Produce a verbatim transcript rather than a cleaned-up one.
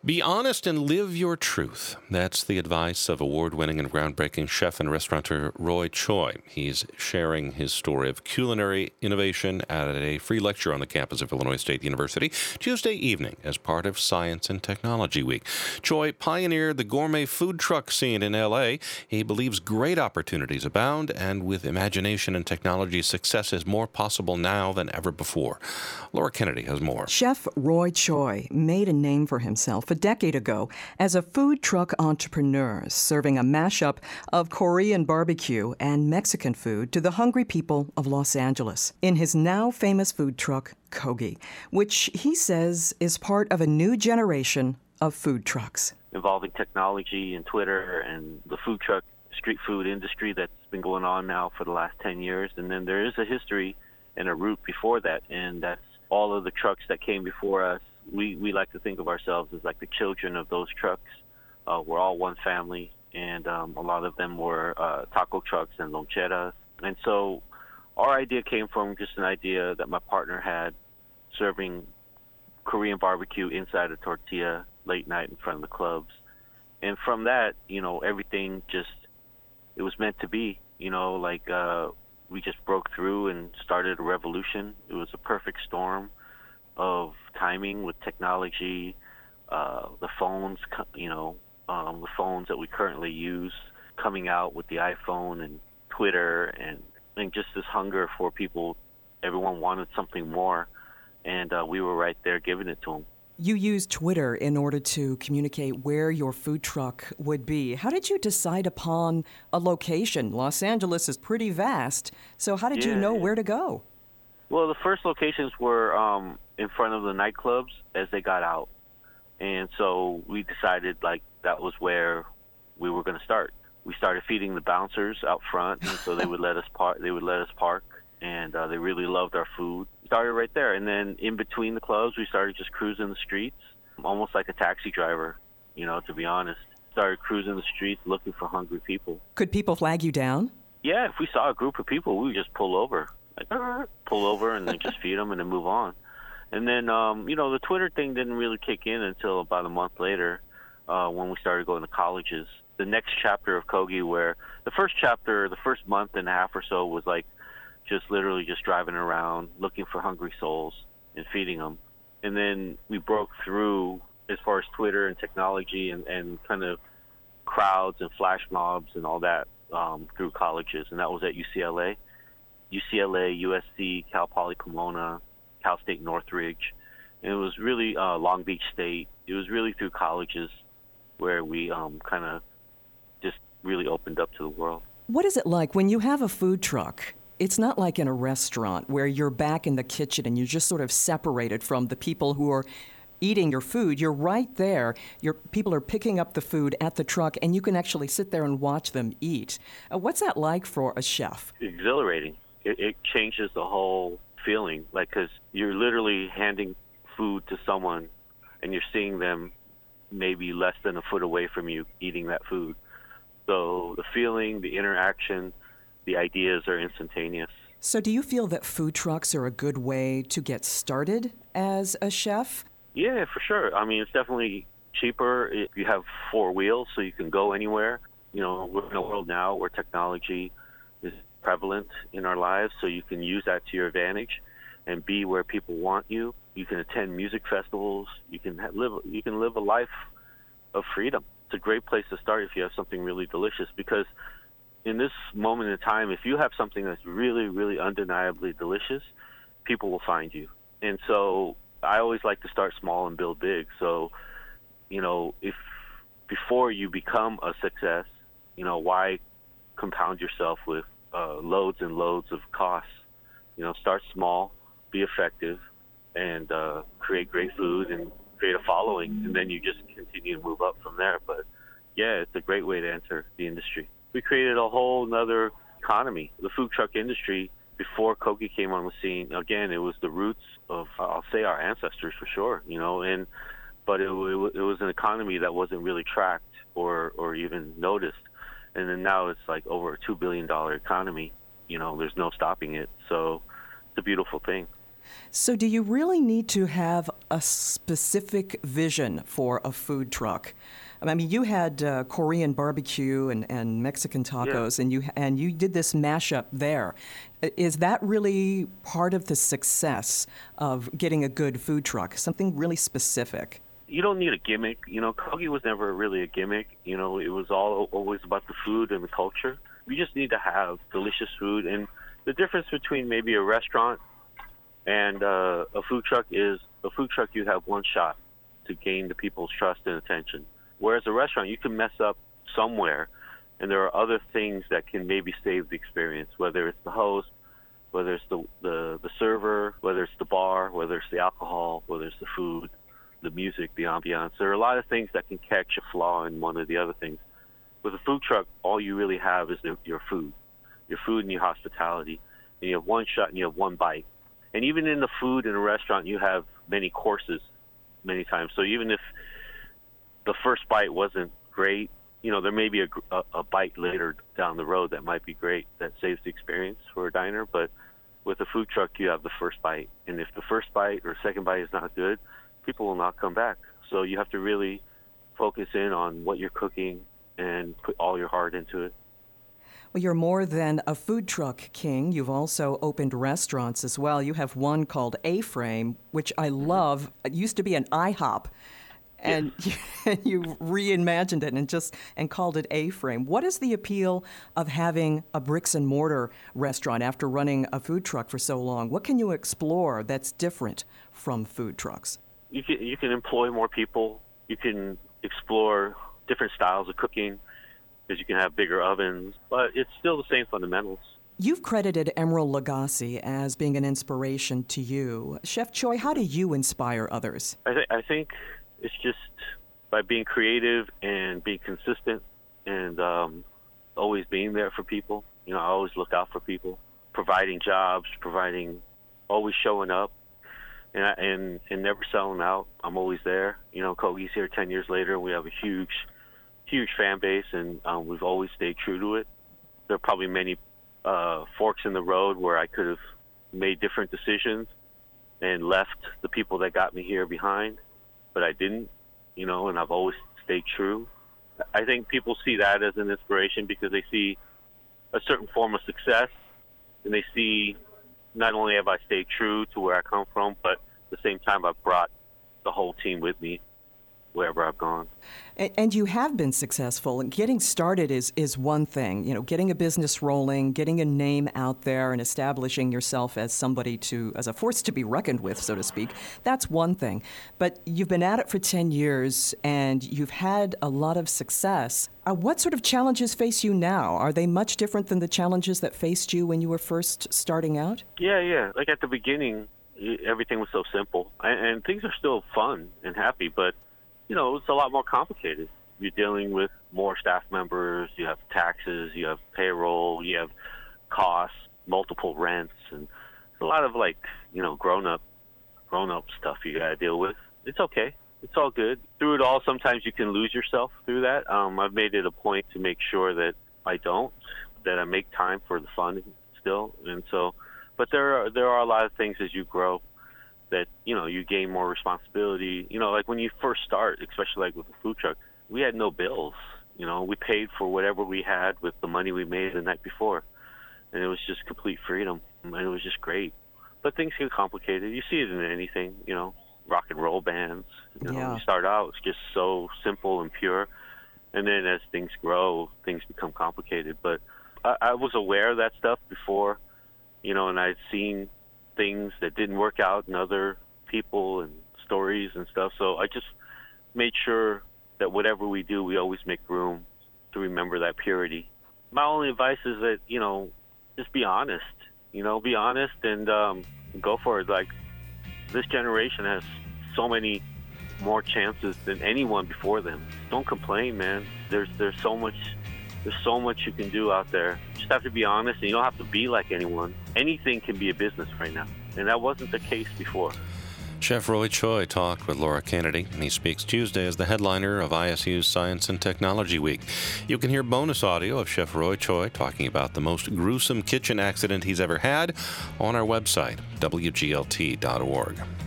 Be honest and live your truth. That's the advice of award-winning and groundbreaking chef and restaurateur Roy Choi. He's sharing his story of culinary innovation at a free lecture on the campus of Illinois State University Tuesday evening as part of Science and Technology Week. Choi pioneered the gourmet food truck scene in L A. He believes great opportunities abound, and with imagination and technology, success is more possible now than ever before. Laura Kennedy has more. Chef Roy Choi made a name for himself a decade ago as a food truck entrepreneur, serving a mashup of Korean barbecue and Mexican food to the hungry people of Los Angeles in his now famous food truck, Kogi, which he says is part of a new generation of food trucks. Involving technology and Twitter and the food truck street food industry that's been going on now for the last ten years. And then there is a history and a root before that, and that's all of the trucks that came before us. We we like to think of ourselves as like the children of those trucks. Uh, we're all one family, and um, a lot of them were uh, taco trucks and loncheras. And so our idea came from just an idea that my partner had, serving Korean barbecue inside a tortilla late night in front of the clubs. And from that, you know, everything just, it was meant to be, you know, like uh, we just broke through and started a revolution. It was a perfect storm of timing with technology, uh, the phones, you know, um, the phones that we currently use coming out with the iPhone and Twitter, and, and just this hunger for people. Everyone wanted something more, and uh, we were right there giving it to them. You used Twitter in order to communicate where your food truck would be. How did you decide upon a location? Los Angeles is pretty vast, so how did yeah. you know where to go? Well, the first locations were um, in front of the nightclubs as they got out. And so we decided like that was where we were going to start. We started feeding the bouncers out front, and so they would let us park. They would let us park, and uh, they really loved our food. Started right there, and then in between the clubs, we started just cruising the streets, almost like a taxi driver, you know, to be honest. Started cruising the streets looking for hungry people. Could people flag you down? Yeah, if we saw a group of people, we would just pull over. Like, pull over and then just feed them and then move on. And then, um, you know, the Twitter thing didn't really kick in until about a month later uh, when we started going to colleges. The next chapter of Kogi, where the first chapter, the first month and a half or so was like just literally just driving around looking for hungry souls and feeding them. And then we broke through as far as Twitter and technology and, and kind of crowds and flash mobs and all that um, through colleges. And that was at U C L A. U C L A, U S C, Cal Poly Pomona, Cal State Northridge. And it was really uh, Long Beach State. It was really through colleges where we um, kind of just really opened up to the world. What is it like when you have a food truck? It's not like in a restaurant where you're back in the kitchen and you're just sort of separated from the people who are eating your food. You're right there. Your people are picking up the food at the truck, and you can actually sit there and watch them eat. Uh, what's that like for a chef? Exhilarating. It, it changes the whole feeling, like, because you're literally handing food to someone, and you're seeing them maybe less than a foot away from you eating that food. So the feeling, the interaction, the ideas are instantaneous. So do you feel that food trucks are a good way to get started as a chef? Yeah, for sure. I mean, it's definitely cheaper if you have four wheels, so you can go anywhere. You know, we're in a world now where technology is prevalent in our lives, so you can use that to your advantage and be where people want you. You can attend music festivals. You can have, live. You can live a life of freedom. It's a great place to start if you have something really delicious, because in this moment in time, if you have something that's really, really undeniably delicious, people will find you. And so I always like to start small and build big. So, you know, if before you become a success, you know, why compound yourself with uh, loads and loads of costs? You know, start small, be effective, and uh, create great food and create a following, and then you just continue to move up from there. But yeah, it's a great way to enter the industry. We created a whole nother economy. The food truck industry, before Kogi came on the scene, again, it was the roots of, I'll say, our ancestors for sure, you know, and but it, it, it was an economy that wasn't really tracked or, or even noticed. And then now it's like over a two billion dollars economy. You know, there's no stopping it. So it's a beautiful thing. So do you really need to have a specific vision for a food truck? I mean, you had uh, Korean barbecue and, and Mexican tacos, Yeah. and you and you did this mashup there. I- Is that really part of the success of getting a good food truck? Something really specific? You don't need a gimmick. You know, Kogi was never really a gimmick. You know, it was all always about the food and the culture. You just need to have delicious food. And the difference between maybe a restaurant and uh, a food truck is a food truck, you have one shot to gain the people's trust and attention. Whereas a restaurant, you can mess up somewhere, and there are other things that can maybe save the experience, whether it's the host, whether it's the, the, the server, whether it's the bar, whether it's the alcohol, whether it's the food, the music, the ambiance. There are a lot of things that can catch a flaw in one of the other things. With a food truck, all you really have is the, your food, your food and your hospitality. And you have one shot and you have one bite. And even in the food in a restaurant, you have many courses many times. So even if the first bite wasn't great, you know, there may be a, a, a bite later down the road that might be great, that saves the experience for a diner. But with a food truck, you have the first bite. And if the first bite or second bite is not good, people will not come back. So you have to really focus in on what you're cooking and put all your heart into it. Well, you're more than a food truck king. You've also opened restaurants as well. You have one called A-Frame, which I love. It used to be an IHOP. And you, and you reimagined it and just and called it A-Frame. What is the appeal of having a bricks and mortar restaurant after running a food truck for so long? What can you explore that's different from food trucks? You can you can employ more people. You can explore different styles of cooking, because you can have bigger ovens, but it's still the same fundamentals. You've credited Emeril Lagasse as being an inspiration to you. Chef Choi, how do you inspire others? I, th- I think it's just by being creative and being consistent and um, always being there for people. You know, I always look out for people, providing jobs, providing, always showing up, and I, and and never selling out. I'm always there. You know, Kogi's here ten years later, and we have a huge, huge fan base, and um, we've always stayed true to it. There are probably many uh, forks in the road where I could have made different decisions and left the people that got me here behind, but I didn't, you know, and I've always stayed true. I think people see that as an inspiration because they see a certain form of success, and they see not only have I stayed true to where I come from, but at the same time I've brought the whole team with me wherever I've gone. And, and you have been successful. And getting started is, is one thing. You know, getting a business rolling, getting a name out there, and establishing yourself as somebody to, as a force to be reckoned with, so to speak. That's one thing. But you've been at it for ten years, and you've had a lot of success. Uh, what sort of challenges face you now? Are they much different than the challenges that faced you when you were first starting out? Yeah, yeah. Like at the beginning, y- everything was so simple, and, and things are still fun and happy, but you know, it's a lot more complicated. You're dealing with more staff members, you have taxes, you have payroll, you have costs, multiple rents, and a lot of like, you know, grown-up grown-up stuff you got to deal with. It's okay. It's all good. Through it all, sometimes you can lose yourself through that. Um, I've made it a point to make sure that I don't, that I make time for the fun still. And so, but there are, there are a lot of things as you grow that, you know, you gain more responsibility. You know, like when you first start, especially like with the food truck, we had no bills. You know, we paid for whatever we had with the money we made the night before. And it was just complete freedom. And it was just great. But things get complicated. You see it in anything, you know, rock and roll bands. You know, Yeah. you start out, it's just so simple and pure. And then as things grow, things become complicated. But I, I was aware of that stuff before, you know, and I'd seen things that didn't work out in other people and stories and stuff. So I just made sure that whatever we do, we always make room to remember that purity. My only advice is that, you know, just be honest, you know, be honest and um, go for it. Like this generation has so many more chances than anyone before them. Don't complain, man. There's, there's so much There's so much you can do out there. You just have to be honest, and you don't have to be like anyone. Anything can be a business right now, and that wasn't the case before. Chef Roy Choi talked with Laura Kennedy. He speaks Tuesday as the headliner of I S U's Science and Technology Week. You can hear bonus audio of Chef Roy Choi talking about the most gruesome kitchen accident he's ever had on our website, W G L T dot org.